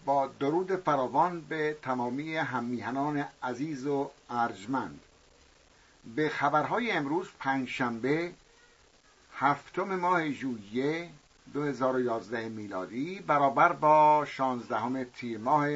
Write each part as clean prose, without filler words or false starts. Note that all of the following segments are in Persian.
با درود فراوان به تمامی هممیهنان عزیز و ارجمند، به خبرهای امروز پنجشنبه 7 ماه ژوئیه 2011 میلادی برابر با 16 تیر ماه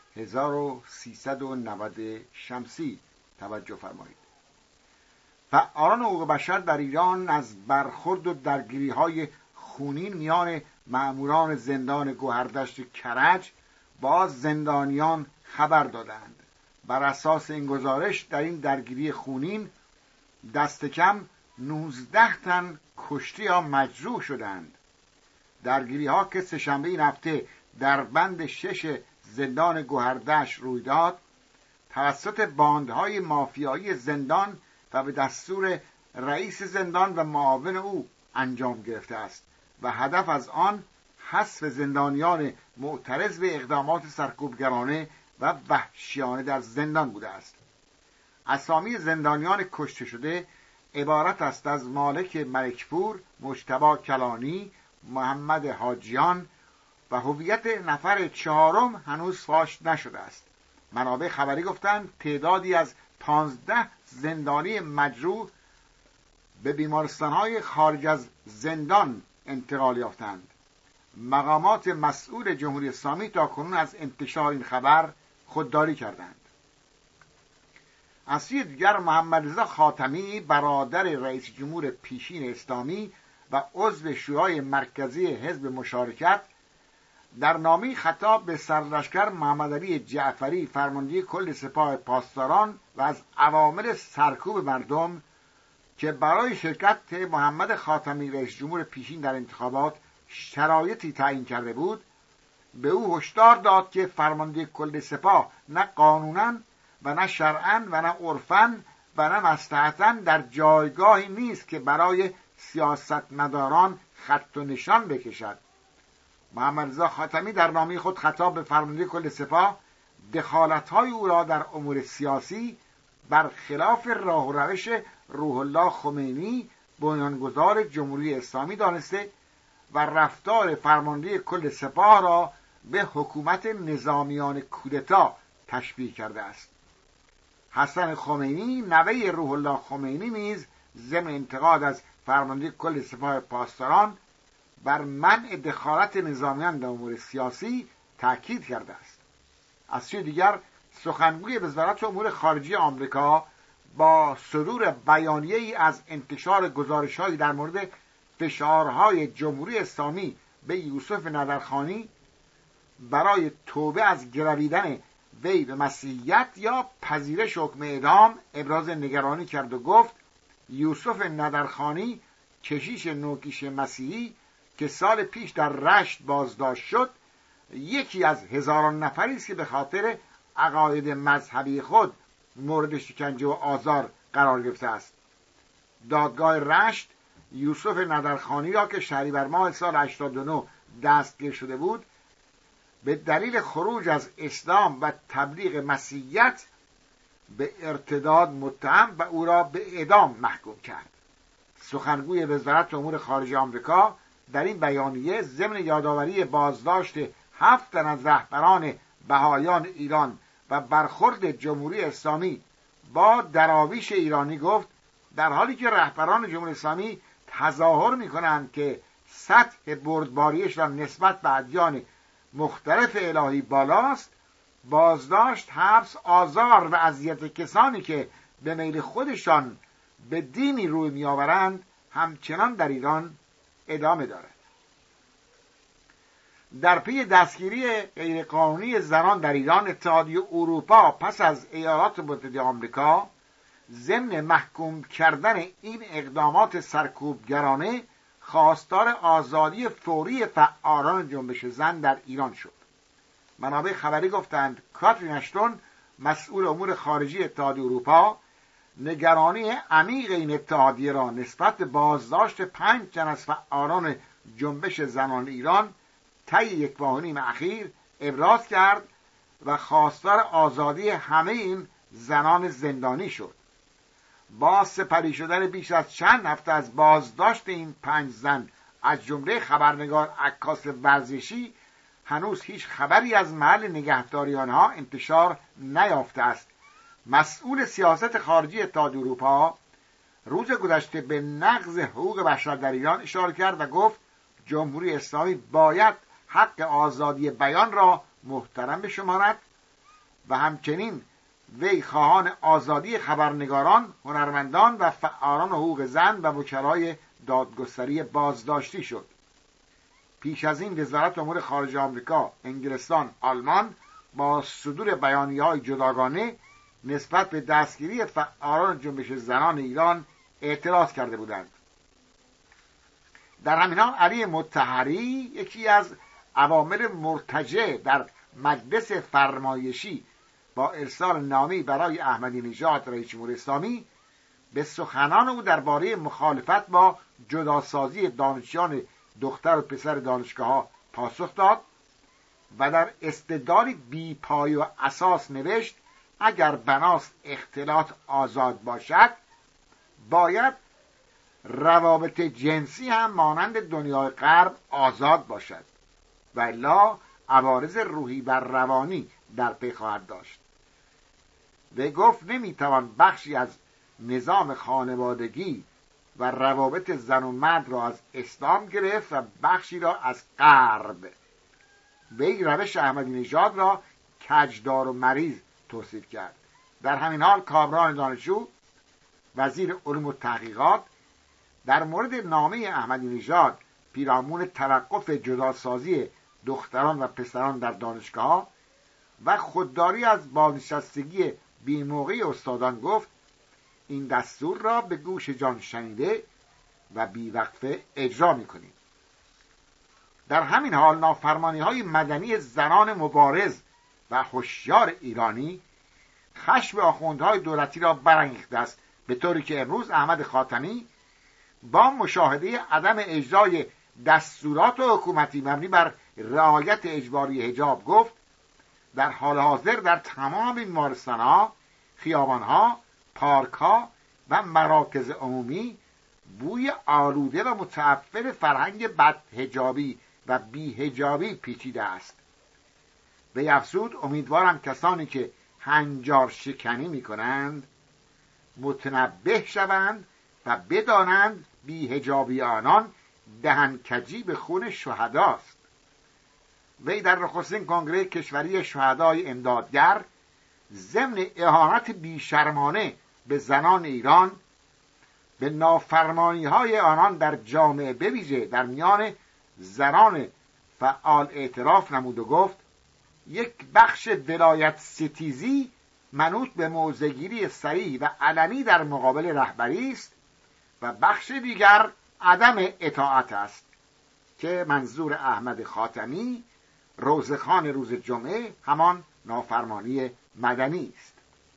1390 شمسی توجه فرمایید. فعالان حقوق بشر در ایران از برخورد و درگیری‌های خونین میان مأموران زندان گوهردشت کرج با زندانیان خبر دادند. بر اساس این گزارش در این درگیری خونین دست کم 19 تن کشته یا مجروح شدند. درگیری ها که سه‌شنبه این هفته در بند 6 زندان گوهردشت روی داد توسط باندهای مافیایی زندان و به دستور رئیس زندان و معاون او انجام گرفته است و هدف از آن حذف زندانیان معترض به اقدامات سرکوبگرانه و وحشیانه در زندان بوده است. اسامی زندانیان کشته شده عبارت است از مالک ملکپور، مجتبی کلانی، محمد حاجیان و هویت نفر چهارم هنوز فاش نشده است. منابع خبری گفتند تعدادی از 15 زندانی مجروح به بیمارستان‌های خارج از زندان انتقال یافتند. مقامات مسئول جمهوری اسلامی تاکنون از انتشار این خبر خودداری کردند. از سوی دیگر محمد رضا خاتمی برادر رئیس جمهور پیشین اسلامی و عضو شورای مرکزی حزب مشارکت در نامه‌ای خطاب به سرلشکر محمد علی جعفری فرمانده کل سپاه پاسداران و از عوامل سرکوب مردم که برای شرکت محمد خاتمی رئیس جمهور پیشین در انتخابات شرایطی تعیین کرده بود به او هشدار داد که فرمانده کل سپاه نه قانونا و نه شرعا و نه عرفا و نه مصلحتا در جایگاهی نیست که برای سیاستمداران خط و نشان بکشد. محمد رضا خاتمی در نامه خود خطاب به فرمانده کل سپاه دخالت‌های او را در امور سیاسی برخلاف راه و روش روح الله خمینی بنیانگذار جمهوری اسلامی دانسته و رفتار فرمانده کل سپاه را به حکومت نظامیان کودتا تشبیه کرده است. حسن خمینی نوه روح الله خمینی نیز ضمن انتقاد از فرمانده کل سپاه پاسداران بر منع دخالت نظامیان در امور سیاسی تاکید کرده است. از سوی دیگر سخنگوی وزارت امور خارجه آمریکا با صدور بیانیه‌ای از انتشار گزارش‌هایی در مورد فشارهای جمهوری اسلامی به یوسف نظرخانی برای توبه از گرویدن وی به مسیحیت یا پذیرش حکم اعدام ابراز نگرانی کرد و گفت یوسف نظرخانی کشیش نوکیش مسیحی که سال پیش در رشت بازداشت شد یکی از هزاران نفری است که به خاطر عقاید مذهبی خود مورد شکنجه و آزار قرار گرفته است. دادگاه رشت یوسف نظرخانی را که شهریور ماه سال 89 دستگیر شده بود به دلیل خروج از اسلام و تبلیغ مسیحیت به ارتداد متهم و او را به اعدام محکوم کرد. سخنگوی وزارت امور خارجه آمریکا در این بیانیه ضمن یادآوری بازداشت 7 تن از رهبران بهائیان ایران و برخورد جمهوری اسلامی با دراویش ایرانی گفت در حالی که رهبران جمهوری اسلامی تظاهر می‌کنند که سطح بردباریش را نسبت به ادیان مختلف الهی بالاست، بازداشت، حبس، آزار و اذیت کسانی که به میل خودشان به دینی روی می‌آورند همچنان در ایران ادامه دارد. در پی دستگیری غیرقانونی زنان در ایران اتحادیه اروپا پس از ایالات متحده آمریکا ضمن محکوم کردن این اقدامات سرکوبگرانه خواستار آزادی فوری فعالان جنبش زن در ایران شد. منابع خبری گفتند کاترین اشتون مسئول امور خارجی اتحادیه اروپا نگرانی عمیق این اتحادیه را نسبت به بازداشت 5 تن از فعالان جنبش زنان ایران طی 1 ماه و نیم اخیر ابراز کرد و خواستار آزادی همه این زنان زندانی شد. با سپری شدن بیش از چند هفته از بازداشت این 5 زن از جمله خبرنگار عکاس ورزشی هنوز هیچ خبری از محل نگهداری آنها انتشار نیافته است. مسئول سیاست خارجی اتحادیه اروپا روز گذشته به نقض حقوق بشر در ایران اشاره کرد و گفت جمهوری اسلامی باید حق آزادی بیان را محترم بشمارد و همچنین وی خواهان آزادی خبرنگاران، هنرمندان و فعالان حقوق زن و وکلای دادگستری بازداشتی شد. پیش از این وزارت امور خارجه آمریکا، انگلستان، آلمان با صدور بیانیه‌های جداگانه نسبت به دستگیری فعالان جنبش زنان ایران اعتراض کرده بودند. در همین حال علی مطهری، یکی از عوامل مرتجع در مجلس فرمایشی، با ارسال نامه‌ای برای احمدی نژاد رئیس جمهوری اسلامی به سخنان او درباره مخالفت با جداسازی دانشجویان دختر و پسر دانشگاه‌ها پاسخ داد و در استدلالی بی پای و اساس نوشت اگر بناست اختلاط آزاد باشد باید روابط جنسی هم مانند دنیای غرب آزاد باشد و الا عوارض روحی و روانی در پی خواهد داشت. وی گفت نمیتوان بخشی از نظام خانوادگی و روابط زن و مرد را از اسلام گرفت و بخشی را از غرب. وی روش احمدی نژاد را کجدار و مریض توصیف کرد. در همین حال کامران دانشجو، وزیر علوم و تحقیقات، در مورد نامه احمدی نژاد پیرامون توقف جداسازی دختران و پسران در دانشگاه و خودداری از بازنشستگی بی‌موقع استادان گفت این دستور را به گوش جان شنیده و بی‌وقفه اجرا می‌کنیم. در همین حال نافرمانی‌های مدنی زنان مبارز و هوشیار ایرانی خشم آخوندهای دولتی را برانگیخته است، به طوری که امروز احمد خاتمی با مشاهده عدم اجرای دستورات حکومتی مبنی بر رعایت اجباری حجاب گفت در حال حاضر در تمام بیمارستان‌ها، خیابان‌ها، پارک‌ها و مراکز عمومی بوی آلوده و متعفن فرهنگ بدحجابی و بی‌حجابی پیچیده است. وی افزود امیدوارم کسانی که هنجار شکنی می‌کنند متنبه شوند و بدانند بی‌حجابی آنان دهنکجی به خون شهداست. وی در نخستین کنگره کشوری شهدای امدادگر ضمن اهانت بیشرمانه به زنان ایران به نافرمانی‌های آنان در جامعه بویژه در میان زنان فعال اعتراف نمود و گفت یک بخش ولایت ستیزی منوط به موضع‌گیری صریح و علنی در مقابل رهبری است و بخش دیگر عدم اطاعت است که منظور احمد خاتمی روزخوان روز جمعه همان نافرمانی مدنی است.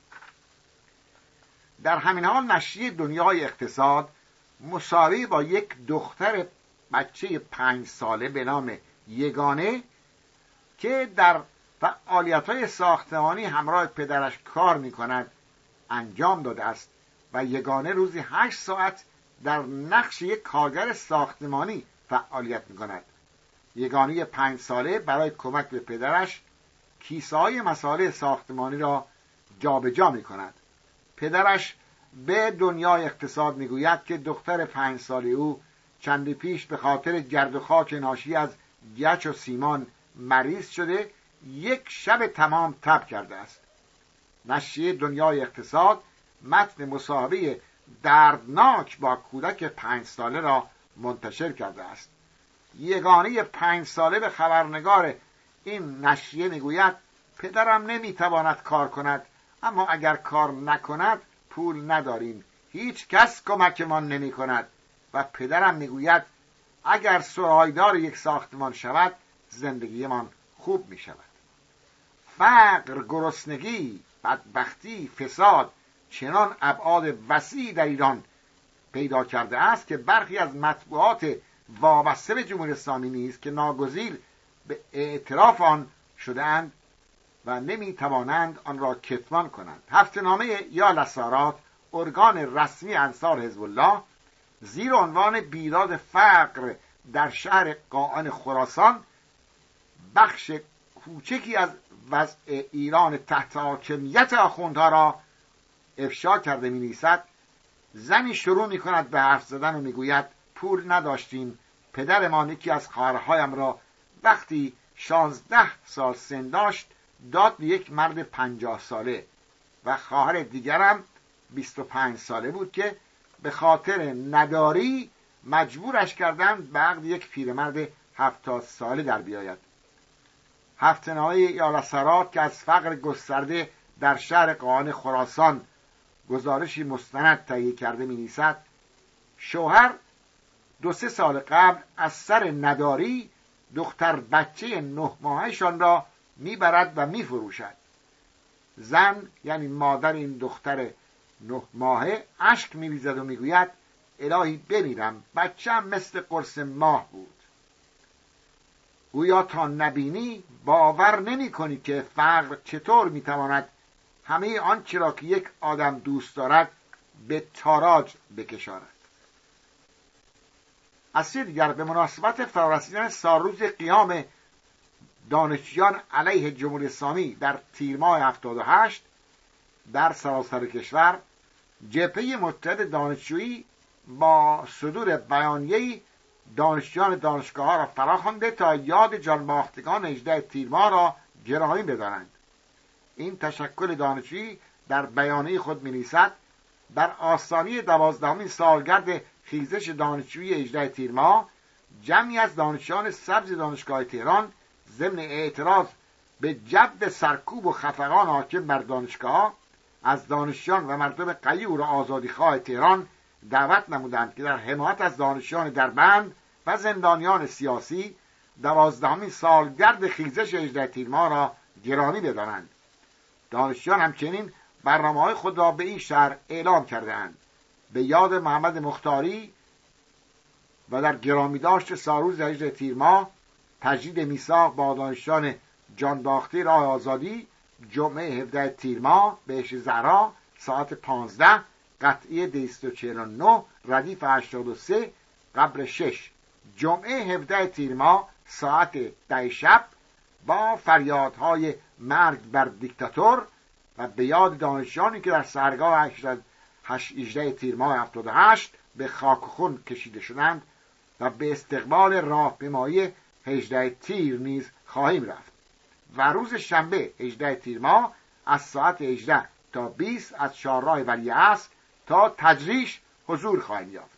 در همین حال نشریه دنیای اقتصاد مساوی با یک دختر بچه 5 ساله به نام یگانه که در فعالیت‌های ساختمانی همراه پدرش کار می‌کند انجام داده است و یگانه روزی 8 ساعت در نقش یک کارگر ساختمانی فعالیت می‌کند. یگانه 5 ساله برای کمک به پدرش کیسه‌های مصالح ساختمانی را جابجا می‌کند. پدرش به دنیای اقتصاد می‌گوید که دختر 5 ساله او چندی پیش به خاطر گرد و خاک ناشی از گچ و سیمان مریض شده 1 شب تمام تب کرده است. نشریه دنیای اقتصاد متن مصاحبه دردناک با کودک 5 ساله را منتشر کرده است. یگانه 5 ساله به خبرنگار این نشریه میگوید پدرم نمیتواند کار کند، اما اگر کار نکند پول نداریم، هیچ کس کمکمان نمی کند و پدرم میگوید اگر سرایدار یک ساختمان شود زندگیمان خوب می شود. فقر، گرسنگی، بدبختی، فساد چنان ابعاد وسیعی در ایران پیدا کرده است که برخی از مطبوعات وابسته به جمهوری اسلامی نیز که ناگزیر به اعتراف آن شده‌اند و نمیتوانند آن را کتمان کنند. هفته‌نامه یا لسارات، ارگان رسمی انصار حزب الله، زیر عنوان بیداد فقر در شهر قائن خراسان بخش کوچکی از وضع ایران تحت حاکمیت آخوندها را افشا کرده می‌نویسد. زنی شروع می‌کند به حرف زدن و می‌گوید پول نداشتیم. پدرمان یکی از خواهرهایم را وقتی 16 سال سن داشت داد به یک مرد 50 ساله و خواهر دیگرم 25 ساله بود که به خاطر نداری مجبورش کردند به عقد یک پیرمرد 70 ساله در بیاید. هفته‌نامه یالسرات که از فقر گسترده در شهر قاهان خراسان گزارشی مستند تهیه کرده می‌نویسد شوهر 2-3 سال قبل از سر نداری دختر بچه 9 ماهشان را میبرد و میفروشد. زن یعنی مادر این دختر 9 ماهه اشک میریزد و میگوید الهی بمیرم، بچه‌ام مثل قرص ماه بود. گویا تا نبینی باور نمی کنی که فقر چطور میتواند همه آنچه را که یک آدم دوست دارد به تاراج بکشاند. از سوی دیگر به مناسبت فرارسیدن سالروز قیام دانشجویان علیه جمهوری اسلامی در تیر ماه 78 در سراسر کشور، جبهه متحد دانشجویی با صدور بیانیه‌ای دانشجویان دانشگاه‌ها را فراخوانده تا یاد جانباختگان 18 تیر ماه را گرامی بدارند. این تشکل دانشجویی در بیانیه خود می‌نویسد در آستانه 12مین سالگرد خیزش دانشجویی 18 تیر ماه جمعی از دانشجویان سبز دانشگاه تهران ضمن اعتراض به جو سرکوب و خفقان حاکم بر دانشگاه از دانشجویان و مردم غیور و آزادیخواه تهران دعوت نمودند که در حمایت از دانشجویان در بند و زندانیان سیاسی 12مین سالگرد خیزش 18 تیر ماه را گرامی بدانند. دانشجویان همچنین برنامه‌های خود را به این شهر اعلام کردند. به یاد محمد مختاری و در گرامی داشت سالروز 18 تیر ماه تجدید میثاق با دانشجویان جانباخته راه آزادی جمعه 17 تیر ماه بهشت زهرا ساعت 15 قطعه 249 ردیف 83 قبر 6 جمعه 17 تیر ماه ساعت 10 شب با فریادهای مرگ بر دیکتاتور و به یاد دانشجویانی که در سحرگاه 18 تیر ماه 78 به خاک و خون کشیده شدند و به استقبال راهپیمایی 18 تیر نیز خواهیم رفت. و روز شنبه 18 تیر ماه از ساعت 18 تا 20 از چهارراه ولیعصر تا تجریش حضور خواهیم یافت.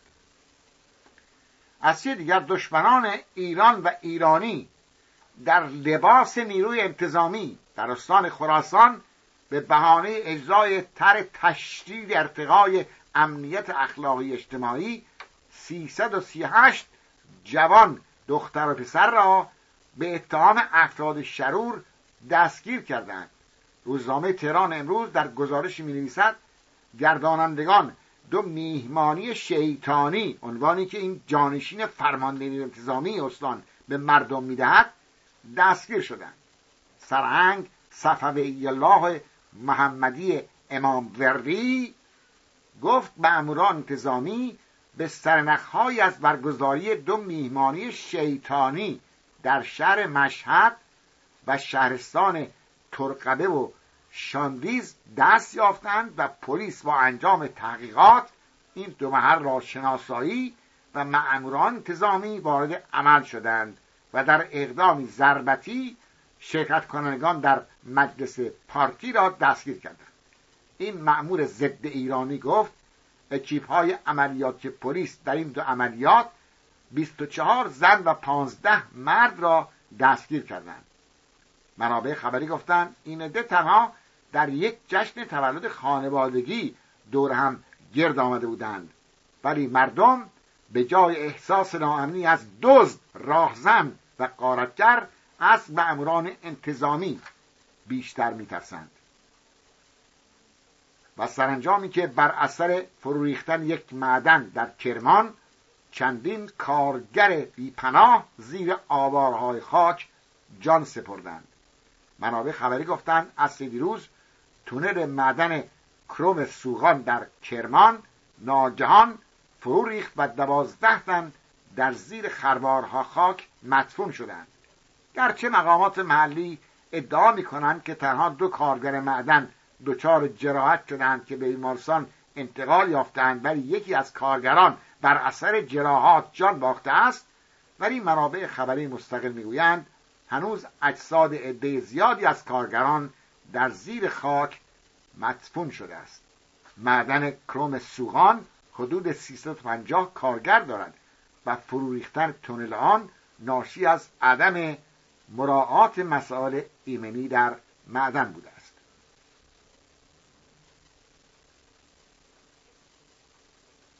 از سوی دیگر دشمنان ایران و ایرانی در لباس نیروی انتظامی در استان خراسان به بهانه اجرای طرح تشدید ارتقای امنیت اخلاقی اجتماعی 338 جوان دختر و پسر را به اتهام افراد شرور دستگیر کردند. روزنامه تهران امروز در گزارشی می‌نویسد گردانندگان 2 میهمانی شیطانی، عنوانی که این جانشین فرمانده نیروی انتظامی استان به مردم می‌دهد، دستگیر شدند. سرهنگ صفوی الله محمدی امام وردی گفت مأموران انتظامی به سرنخ‌هایی از برگزاری 2 میهمانی شیطانی در شهر مشهد و شهرستان ترقبه و شاندیز دست یافتند و پلیس با انجام تحقیقات این 2 محل را شناسایی و مأموران انتظامی وارد عمل شدند و در اقدامی ضربتی شرکت کنندگان در مجلس پارتی را دستگیر کردند. این مأمور ضد ایرانی گفت اکیپ‌های عملیات پلیس در این 2 عملیات 24 زن و 15 مرد را دستگیر کردند. منابع خبری گفتند این عده تنها در یک جشن تولد خانوادگی دور هم گرد آمده بودند، ولی مردم به جای احساس ناامنی از دزد، راهزن و غارتگر از مأموران انتظامی بیشتر می‌ترسند. و سرانجامی که بر اثر فرو ریختن یک معدن در کرمان چندین کارگر بی‌پناه زیر آوارهای خاک جان سپردند. منابع خبری گفتند از دیروز تونل معدن کروم سوغان در کرمان ناگهان فرو ریخت و 12 تن در زیر خروارها خاک مدفون شدند. گرچه مقامات محلی ادعا می‌کنند که تنها 2 کارگر معدن دچار جراحت شدند که به بیمارستان انتقال یافتند، ولی یکی از کارگران بر اثر جراحات جان باخته است، ولی منابع خبری مستقل میگویند هنوز اجساد عده زیادی از کارگران در زیر خاک مدفون شده است. معدن کروم سوغان حدود 350 کارگر دارد و فرو ریختن تونل آن ناشی از عدم مراعات مسائل ایمنی در معدن بوده است.